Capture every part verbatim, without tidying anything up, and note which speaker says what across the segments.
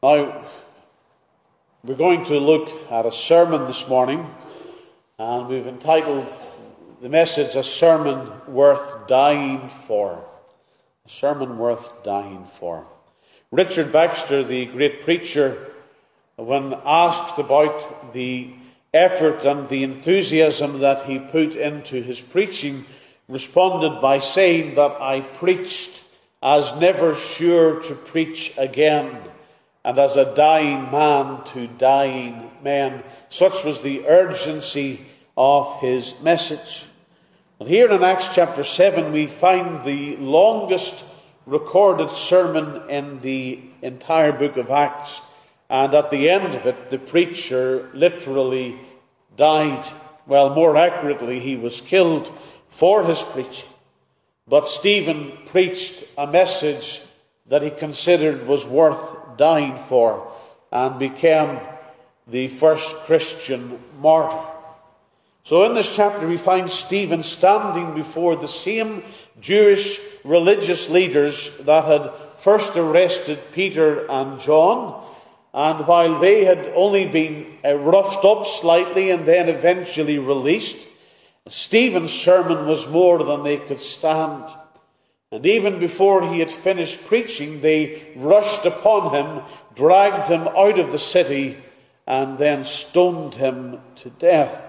Speaker 1: Now, we're going to look at a sermon this morning, and we've entitled the message, A Sermon Worth Dying For. A sermon worth dying for. Richard Baxter, the great preacher, when asked about the effort and the enthusiasm that he put into his preaching, responded by saying that I preached as never sure to preach again, and as a dying man to dying men. Such was the urgency of his message. And here in Acts chapter seven we find the longest recorded sermon in the entire book of Acts, and at the end of it the preacher literally died. Well, more accurately, he was killed for his preaching. But Stephen preached a message that he considered was worth dying for, and became the first Christian martyr. So in this chapter we find Stephen standing before the same Jewish religious leaders that had first arrested Peter and John, and while they had only been roughed up slightly and then eventually released, Stephen's sermon was more than they could stand. And even before he had finished preaching, they rushed upon him, dragged him out of the city, and then stoned him to death.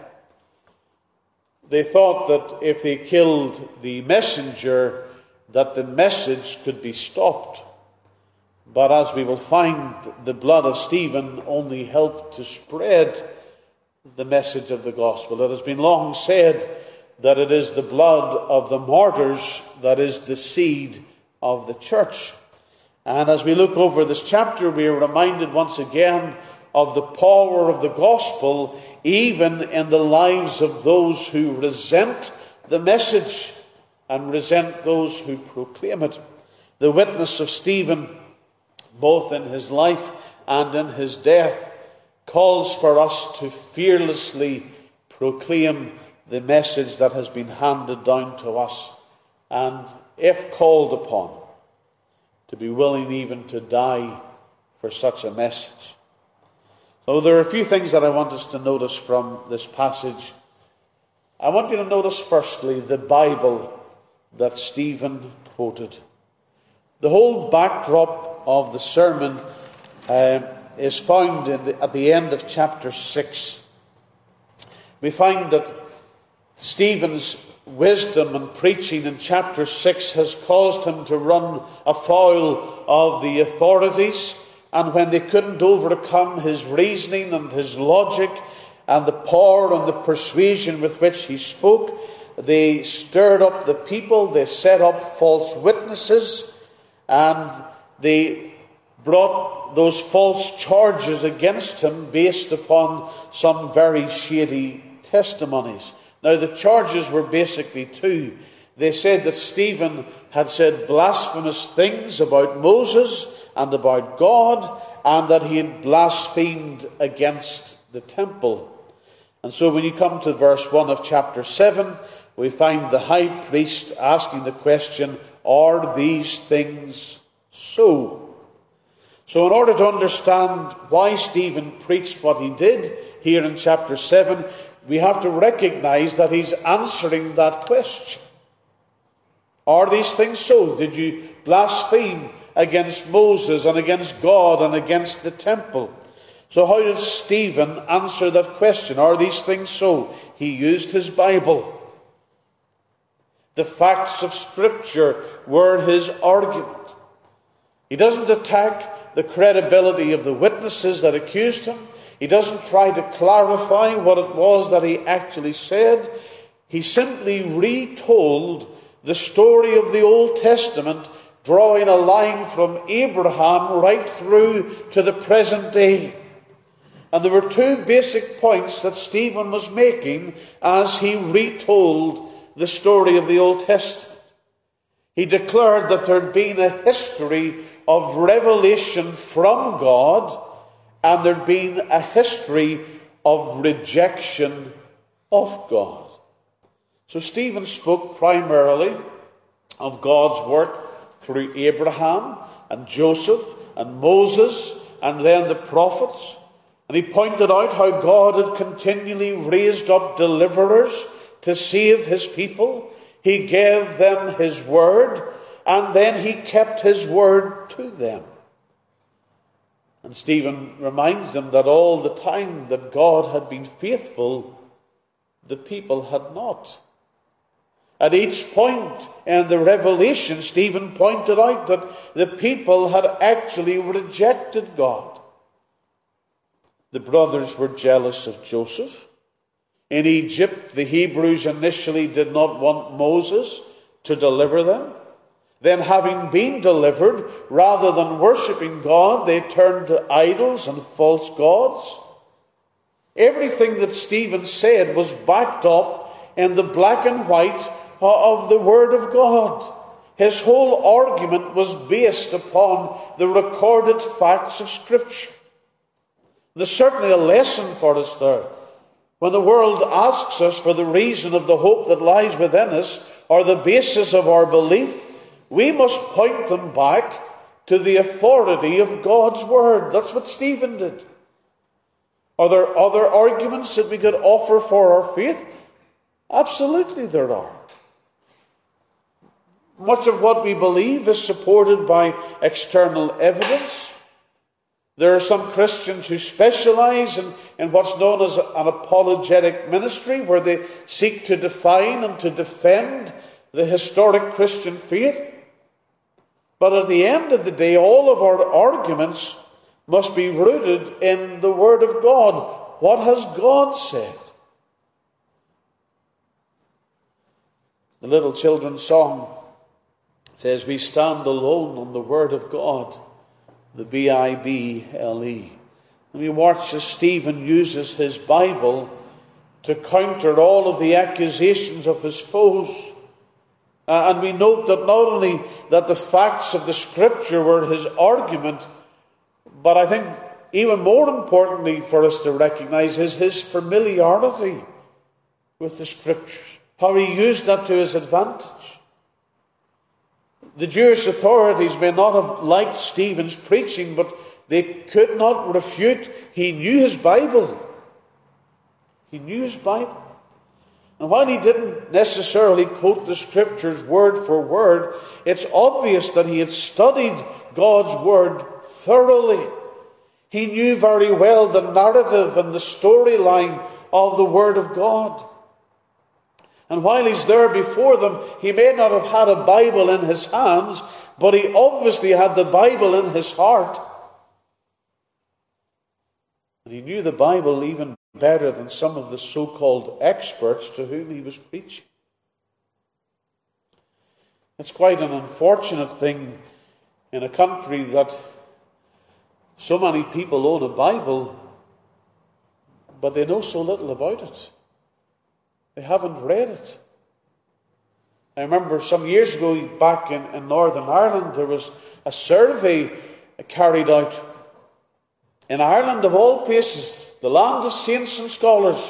Speaker 1: They thought that if they killed the messenger, that the message could be stopped. But as we will find, the blood of Stephen only helped to spread the message of the gospel. It has been long said that it is the blood of the martyrs that is the seed of the church. And as we look over this chapter, we are reminded once again of the power of the gospel, even in the lives of those who resent the message and resent those who proclaim it. The witness of Stephen, both in his life and in his death, calls for us to fearlessly proclaim the message that has been handed down to us, and if called upon, to be willing even to die for such a message. So there are a few things that I want us to notice from this passage. I want you to notice firstly the Bible that Stephen quoted. The whole backdrop of the sermon uh, is found in the, at the end of chapter six. We find that Stephen's wisdom and preaching in chapter six has caused him to run afoul of the authorities, and when they couldn't overcome his reasoning and his logic and the power and the persuasion with which he spoke, they stirred up the people, they set up false witnesses, and they brought those false charges against him based upon some very shady testimonies. Now, the charges were basically two. They said that Stephen had said blasphemous things about Moses and about God, and that he had blasphemed against the temple. And so when you come to verse one of chapter seven, we find the high priest asking the question, are these things so? So in order to understand why Stephen preached what he did here in chapter seven, we have to recognize that he's answering that question. Are these things so? Did you blaspheme against Moses and against God and against the temple? So how did Stephen answer that question? Are these things so? He used his Bible. The facts of Scripture were his argument. He doesn't attack the credibility of the witnesses that accused him. He doesn't try to clarify what it was that he actually said. He simply retold the story of the Old Testament, drawing a line from Abraham right through to the present day. And there were two basic points that Stephen was making as he retold the story of the Old Testament. He declared that there had been a history of revelation from God, and there had been a history of rejection of God. So Stephen spoke primarily of God's work through Abraham and Joseph and Moses and then the prophets. And he pointed out how God had continually raised up deliverers to save his people. He gave them his word, and then he kept his word to them. And Stephen reminds them that all the time that God had been faithful, the people had not. At each point in the revelation, Stephen pointed out that the people had actually rejected God. The brothers were jealous of Joseph. In Egypt, the Hebrews initially did not want Moses to deliver them. Then, having been delivered, rather than worshipping God, they turned to idols and false gods. Everything that Stephen said was backed up in the black and white of the Word of God. His whole argument was based upon the recorded facts of Scripture. There's certainly a lesson for us there. When the world asks us for the reason of the hope that lies within us, or the basis of our belief, we must point them back to the authority of God's Word. That's what Stephen did. Are there other arguments that we could offer for our faith? Absolutely there are. Much of what we believe is supported by external evidence. There are some Christians who specialize in, in what's known as an apologetic ministry, where they seek to define and to defend the historic Christian faith. But at the end of the day, all of our arguments must be rooted in the Word of God. What has God said? The little children's song says, "We stand alone on the Word of God," the B I B L E. And we watch as Stephen uses his Bible to counter all of the accusations of his foes. Uh, and we note that not only that the facts of the Scripture were his argument, but I think even more importantly for us to recognize is his familiarity with the Scriptures, how he used that to his advantage. The Jewish authorities may not have liked Stephen's preaching, but they could not refute. He knew his Bible. He knew his Bible. And while he didn't necessarily quote the Scriptures word for word, it's obvious that he had studied God's Word thoroughly. He knew very well the narrative and the storyline of the Word of God. And while he's there before them, he may not have had a Bible in his hands, but he obviously had the Bible in his heart. And he knew the Bible even better than some of the so-called experts to whom he was preaching. It's quite an unfortunate thing in a country that so many people own a Bible, but they know so little about it. They haven't read it. I remember some years ago back in, in Northern Ireland, there was a survey carried out. In Ireland, of all places, the land of saints and scholars,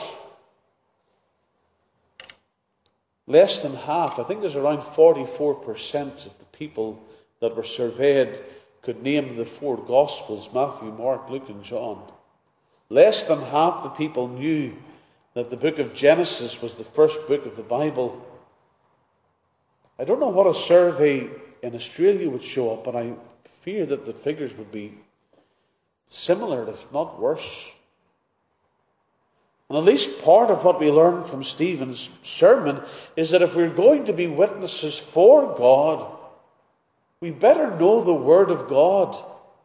Speaker 1: less than half, I think there's around forty-four percent of the people that were surveyed could name the four Gospels, Matthew, Mark, Luke and John. Less than half the people knew that the book of Genesis was the first book of the Bible. I don't know what a survey in Australia would show up, but I fear that the figures would be similar, if not worse. And at least part of what we learn from Stephen's sermon is that if we're going to be witnesses for God, we better know the Word of God.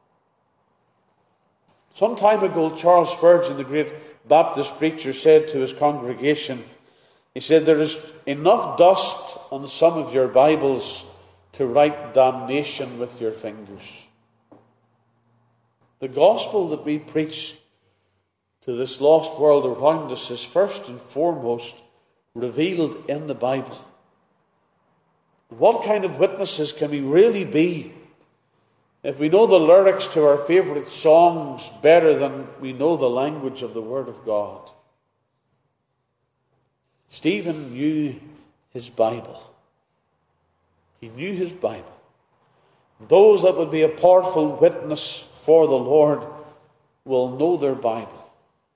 Speaker 1: Some time ago, Charles Spurgeon, the great Baptist preacher, said to his congregation, he said, "There is enough dust on some of your Bibles to write damnation with your fingers." The gospel that we preach to this lost world around us is first and foremost revealed in the Bible. What kind of witnesses can we really be if we know the lyrics to our favourite songs better than we know the language of the Word of God? Stephen knew his Bible. He knew his Bible. Those that would be a powerful witness for the Lord will know their Bible.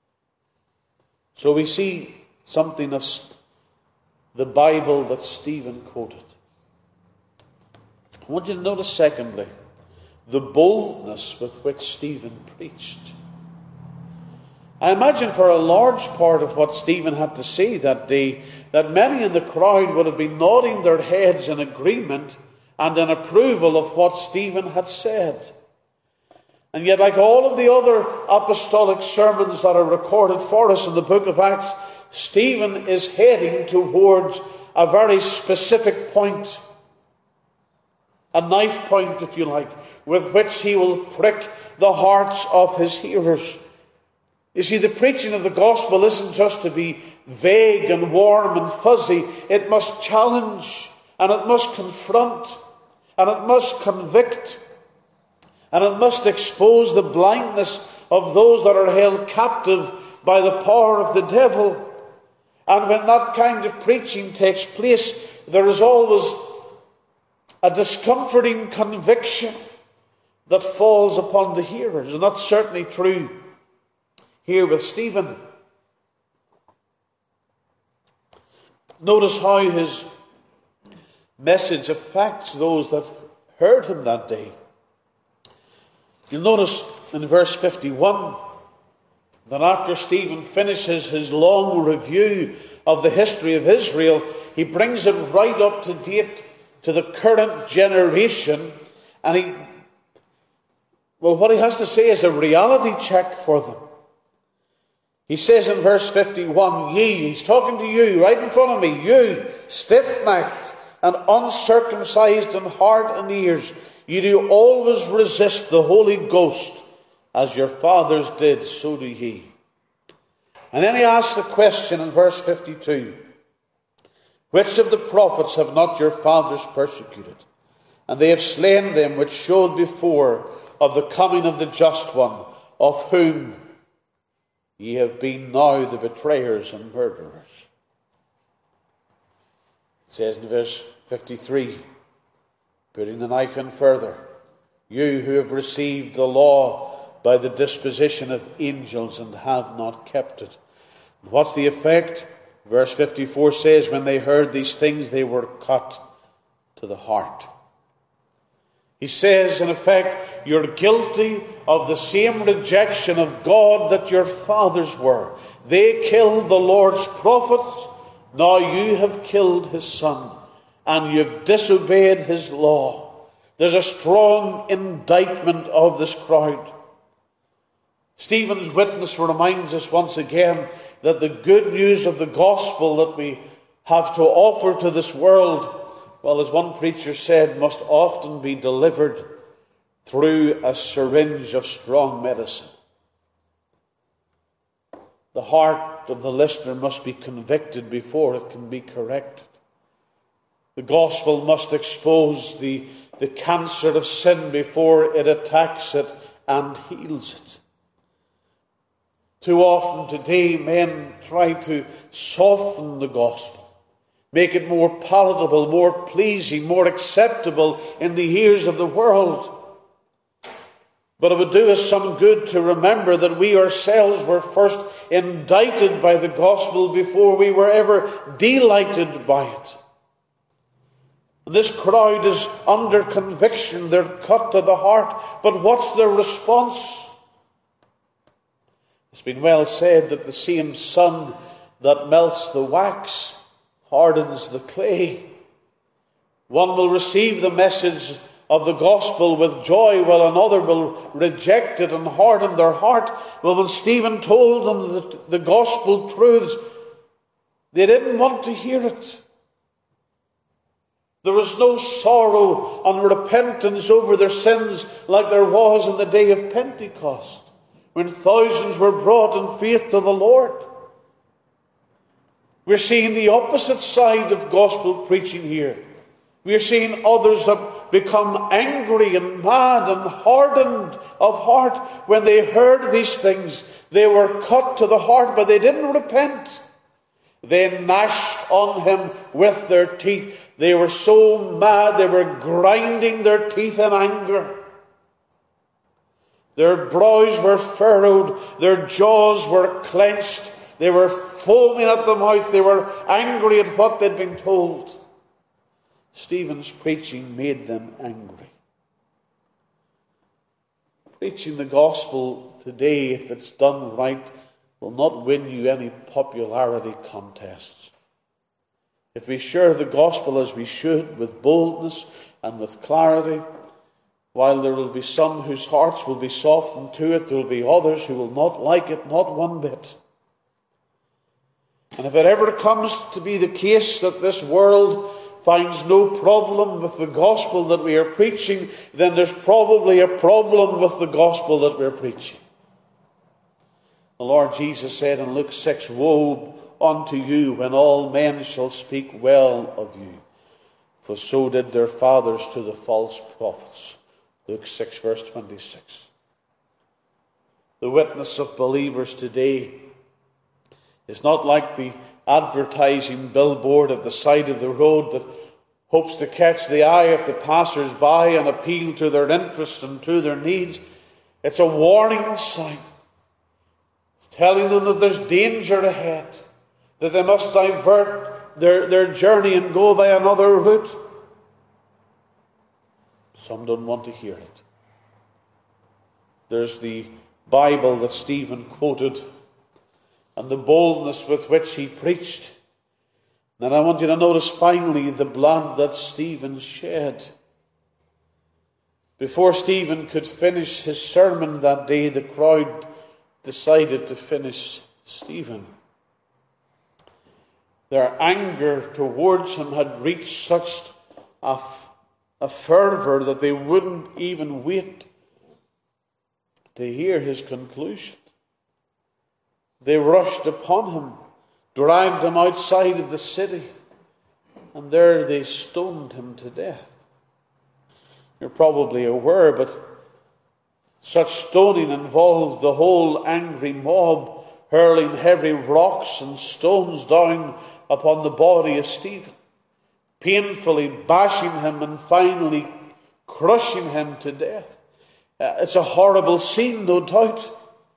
Speaker 1: So we see something of the Bible that Stephen quoted. I want you to notice, secondly, the boldness with which Stephen preached. I imagine for a large part of what Stephen had to say that day, that many in the crowd would have been nodding their heads in agreement and in approval of what Stephen had said. And yet, like all of the other apostolic sermons that are recorded for us in the book of Acts, Stephen is heading towards a very specific point. A knife point, if you like, with which he will prick the hearts of his hearers. You see, the preaching of the gospel isn't just to be vague and warm and fuzzy. It must challenge, and it must confront, and it must convict, and it must expose the blindness of those that are held captive by the power of the devil. And when that kind of preaching takes place, there is always a discomforting conviction that falls upon the hearers. And that's certainly true here with Stephen. Notice how his message affects those that heard him that day. You'll notice in verse fifty-one that after Stephen finishes his long review of the history of Israel, he brings it right up to date to the current generation, and he, well, what he has to say is a reality check for them. He says in verse fifty-one, ye, he's talking to you, right in front of me, you, stiff-necked and uncircumcised in heart and ears, you do always resist the Holy Ghost, as your fathers did, so do ye. And then he asks the question in verse fifty-two, which of the prophets have not your fathers persecuted? And they have slain them which showed before of the coming of the just one, of whom ye have been now the betrayers and murderers. It says in verse fifty-three, putting the knife in further, you who have received the law by the disposition of angels and have not kept it. And what's the effect? Verse fifty-four says, when they heard these things, they were cut to the heart. He says, in effect, you're guilty of the same rejection of God that your fathers were. They killed the Lord's prophets. Now you have killed his son, and you've disobeyed his law. There's a strong indictment of this crowd. Stephen's witness reminds us once again that the good news of the gospel that we have to offer to this world, well, as one preacher said, must often be delivered through a syringe of strong medicine. The heart of the listener must be convicted before it can be corrected. The gospel must expose the, the cancer of sin before it attacks it and heals it. Too often today, men try to soften the gospel, make it more palatable, more pleasing, more acceptable in the ears of the world. But it would do us some good to remember that we ourselves were first indicted by the gospel before we were ever delighted by it. This crowd is under conviction. They're cut to the heart. But what's their response? It's been well said that the same sun that melts the wax hardens the clay. One will receive the message of the gospel with joy, while another will reject it and harden their heart. Well, when Stephen told them the, the gospel truths, they didn't want to hear it. There was no sorrow and repentance over their sins like there was in the day of Pentecost, when thousands were brought in faith to the Lord. We're seeing the opposite side of gospel preaching here. We're seeing others that become angry and mad and hardened of heart. When they heard these things, they were cut to the heart, but they didn't repent. They gnashed on him with their teeth. They were so mad, they were grinding their teeth in anger. Their brows were furrowed, their jaws were clenched, they were foaming at the mouth, they were angry at what they'd been told. Stephen's preaching made them angry. Preaching the gospel today, if it's done right, will not win you any popularity contests. If we share the gospel as we should, with boldness and with clarity, while there will be some whose hearts will be softened to it, there will be others who will not like it, not one bit. And if it ever comes to be the case that this world finds no problem with the gospel that we are preaching, then there's probably a problem with the gospel that we're preaching. The Lord Jesus said in Luke six, "Woe unto you when all men shall speak well of you, for so did their fathers to the false prophets." Luke six, verse twenty-six. The witness of believers today is not like the advertising billboard at the side of the road that hopes to catch the eye of the passers-by and appeal to their interests and to their needs. It's a warning sign, telling them that there's danger ahead, that they must divert their, their journey and go by another route. Some don't want to hear it. There's the Bible that Stephen quoted and the boldness with which he preached. And I want you to notice finally the blood that Stephen shed. Before Stephen could finish his sermon that day, the crowd decided to finish Stephen. Their anger towards him had reached such a, a fervour that they wouldn't even wait to hear his conclusion. They rushed upon him, dragged him outside of the city, and there they stoned him to death. You're probably aware, but such stoning involved the whole angry mob hurling heavy rocks and stones down upon the body of Stephen, painfully bashing him and finally crushing him to death. Uh, it's a horrible scene, no doubt.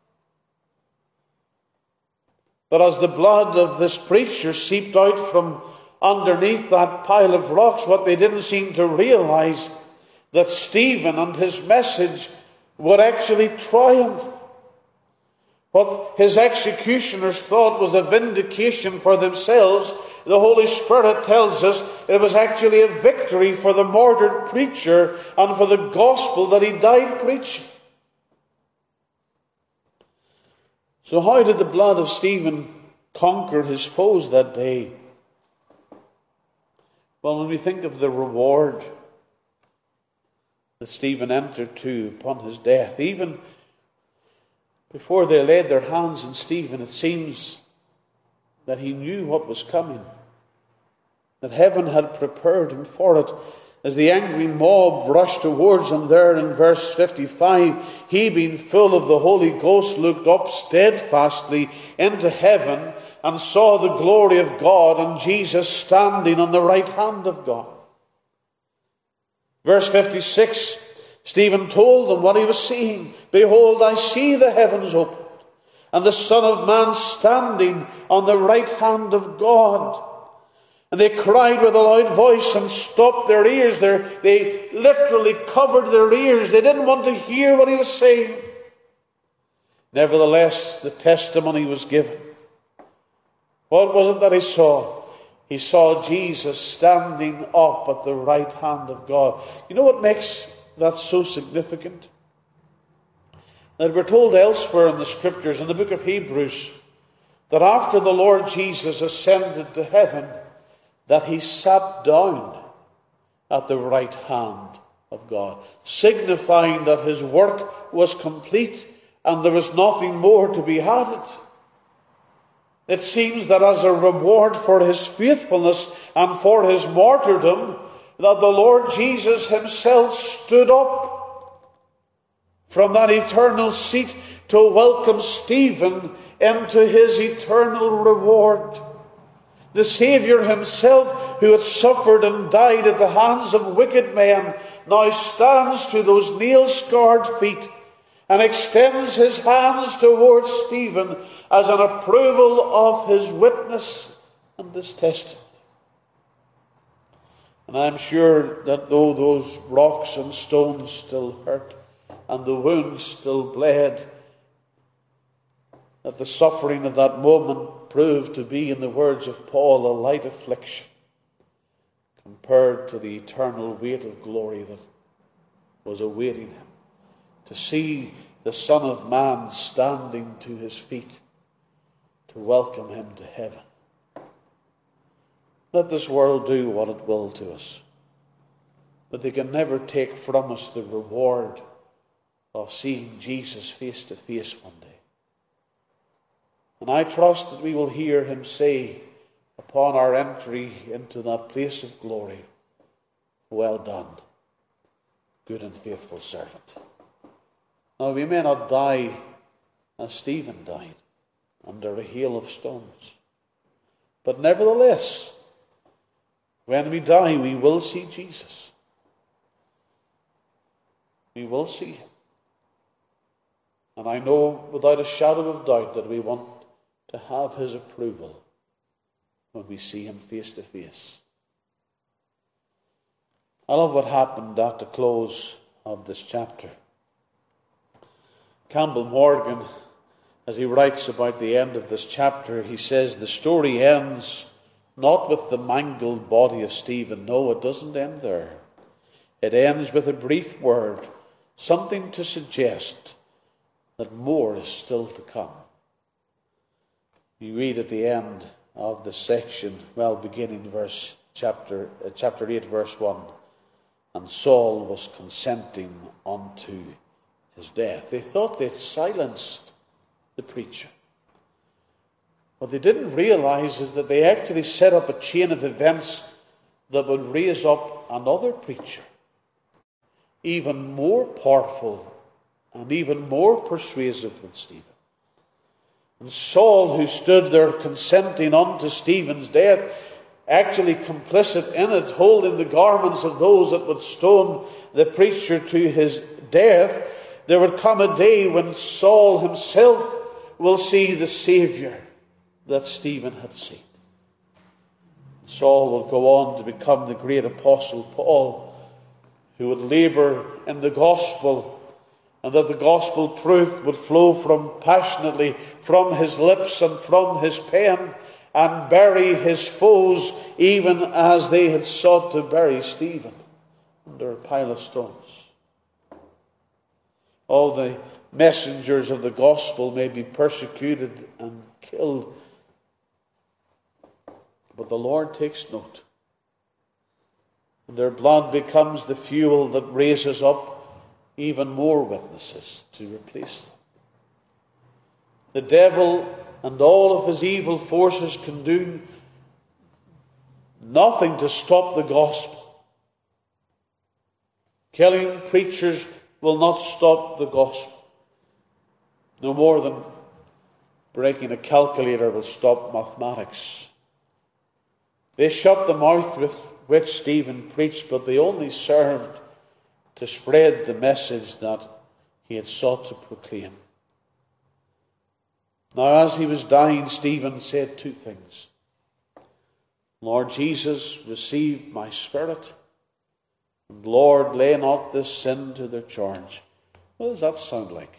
Speaker 1: But as the blood of this preacher seeped out from underneath that pile of rocks, what they didn't seem to realize, that Stephen and his message would actually triumph. What his executioners thought was a vindication for themselves, the Holy Spirit tells us it was actually a victory for the martyred preacher and for the gospel that he died preaching. So how did the blood of Stephen conquer his foes that day? Well, when we think of the reward that Stephen entered to upon his death, even before they laid their hands on Stephen, it seems that he knew what was coming, that heaven had prepared him for it. As the angry mob rushed towards him there in verse fifty-five, he, being full of the Holy Ghost, looked up steadfastly into heaven and saw the glory of God and Jesus standing on the right hand of God. Verse fifty-six, Stephen told them what he was seeing. "Behold, I see the heavens opened, and the Son of Man standing on the right hand of God." And they cried with a loud voice and stopped their ears. They're, they literally covered their ears. They didn't want to hear what he was saying. Nevertheless, the testimony was given. What was it that he saw? He saw Jesus standing up at the right hand of God. You know what makes that so significant? That we're told elsewhere in the Scriptures, in the book of Hebrews, that after the Lord Jesus ascended to heaven, that he sat down at the right hand of God, signifying that his work was complete and there was nothing more to be added. It seems that as a reward for his faithfulness and for his martyrdom, that the Lord Jesus himself stood up from that eternal seat to welcome Stephen into his eternal reward. The Saviour himself, who had suffered and died at the hands of wicked men, now stands to those nail-scarred feet and extends his hands towards Stephen as an approval of his witness and his testimony. And I'm sure that though those rocks and stones still hurt and the wounds still bled, that the suffering of that moment proved to be, in the words of Paul, a light affliction compared to the eternal weight of glory that was awaiting him. To see the Son of Man standing to his feet to welcome him to heaven. Let this world do what it will to us, but they can never take from us the reward of seeing Jesus face to face one day. And I trust that we will hear him say upon our entry into that place of glory, "Well done, good and faithful servant." Now, we may not die as Stephen died, under a hail of stones. But nevertheless, when we die, we will see Jesus. We will see him. And I know without a shadow of doubt that we want to have his approval when we see him face to face. I love what happened at the close of this chapter. Campbell Morgan, as he writes about the end of this chapter, he says the story ends not with the mangled body of Stephen. No, it doesn't end there. It ends with a brief word, something to suggest that more is still to come. You read at the end of the section, well, beginning verse chapter uh, chapter eight, verse one, and Saul was consenting unto his death. They thought they'd silenced the preacher. What they didn't realize is that they actually set up a chain of events that would raise up another preacher, even more powerful and even more persuasive than Stephen. And Saul, who stood there consenting unto Stephen's death, actually complicit in it, holding the garments of those that would stone the preacher to his death, there would come a day when Saul himself will see the Saviour that Stephen had seen. Saul will go on to become the great apostle Paul, who would labour in the gospel, and that the gospel truth would flow from passionately from his lips and from his pen, and bury his foes even as they had sought to bury Stephen under a pile of stones. All the messengers of the gospel may be persecuted and killed, but the Lord takes note. And their blood becomes the fuel that raises up even more witnesses to replace them. The devil and all of his evil forces can do nothing to stop the gospel. Killing preachers will not stop the gospel, no more than breaking a calculator will stop mathematics. They shut the mouth with which Stephen preached, but they only served to spread the message that he had sought to proclaim. Now, as he was dying, Stephen said two things. Lord Jesus, receive my spirit. And Lord, lay not this sin to their charge. What does that sound like?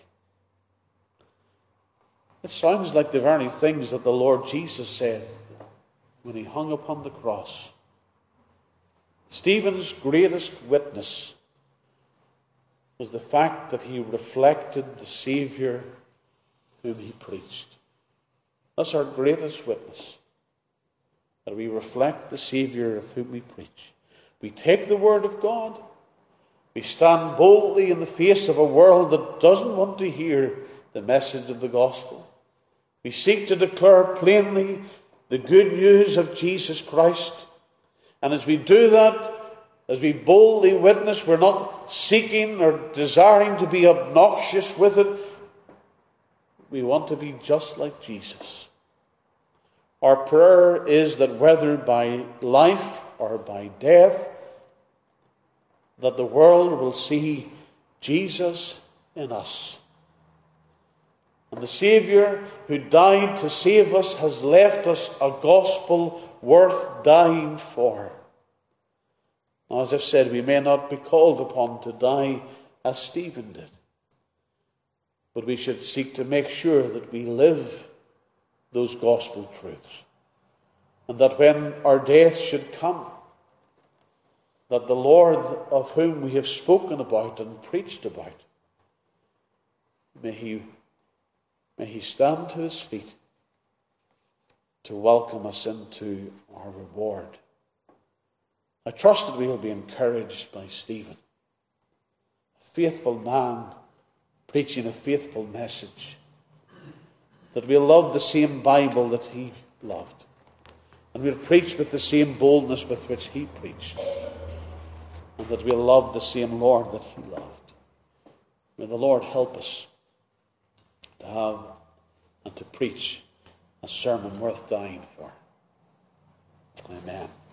Speaker 1: It sounds like the very things that the Lord Jesus said when he hung upon the cross. Stephen's greatest witness was the fact that he reflected the Saviour whom he preached. That's our greatest witness, that we reflect the Saviour of whom we preach. We take the Word of God. We stand boldly in the face of a world that doesn't want to hear the message of the gospel. We seek to declare plainly the good news of Jesus Christ. And as we do that, as we boldly witness, we're not seeking or desiring to be obnoxious with it. We want to be just like Jesus. Our prayer is that whether by life or by death, that the world will see Jesus in us And the Saviour who died to save us has left us a gospel worth dying for. Now, as I've said, we may not be called upon to die as Stephen did, but we should seek to make sure that we live those gospel truths, and that when our death should come, that the Lord of whom we have spoken about and preached about, may he, may he stand to his feet to welcome us into our reward. I trust that we will be encouraged by Stephen, a faithful man preaching a faithful message, that we'll love the same Bible that he loved, and we'll preach with the same boldness with which he preached, and that we'll love the same Lord that he loved. May the Lord help us to have and to preach a sermon worth dying for. Amen.